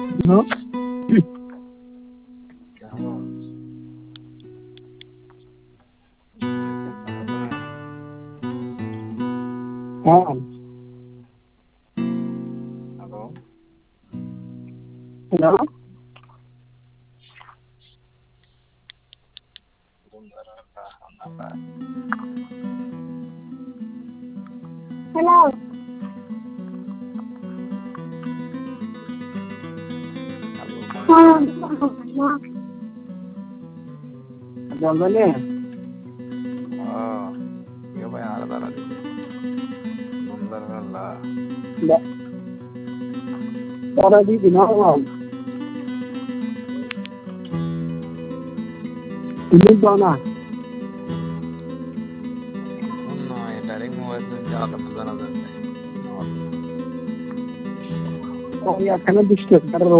No? হ্যাঁ, hello, hello, বন্ধুরা আমরা হ্যালো, হ্যালো হ্যাঁ, মনিটর বলবেন ইয়ে ভাই আর দাঁড়া দিছে বন্ধুরা পরে দিদি নরমাল তুমি তো না no ডাইরেক্ট মোবাইল থেকে যাওয়া জানা যাচ্ছে ওই এখানে ডিস্টার্ব করো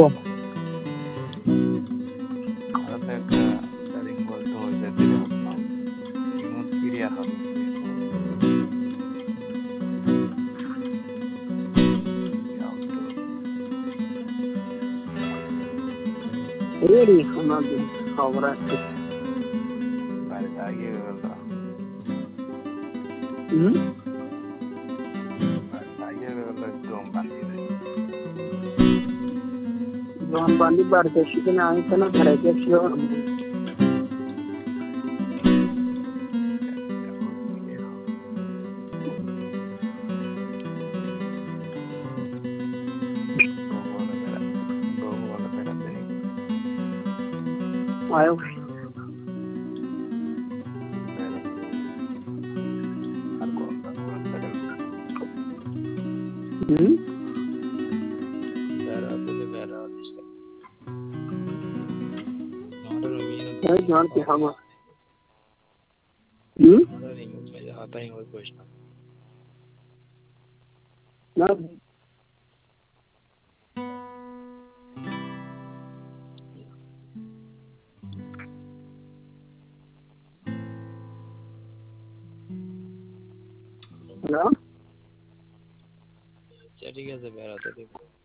আর তো একটা ডাইরেক্ট মোবাইল তো হয়ে যায় দিলে হতো না রিমোট ক্লিয়ার হবে এই আমাদের খবর আছে বাইরে আগে গেল হুম আগে গেল একদম বানিয়ে দেয় জন বান্দি বাড়তে শিখে আমি তো না ধরে গেছি বলে বেড়াতে নেই আয়ো আর কোন হুম বেড়াতে এই জন কি হবে হুম না হ্যালো ঠিক আছে বেড়াতে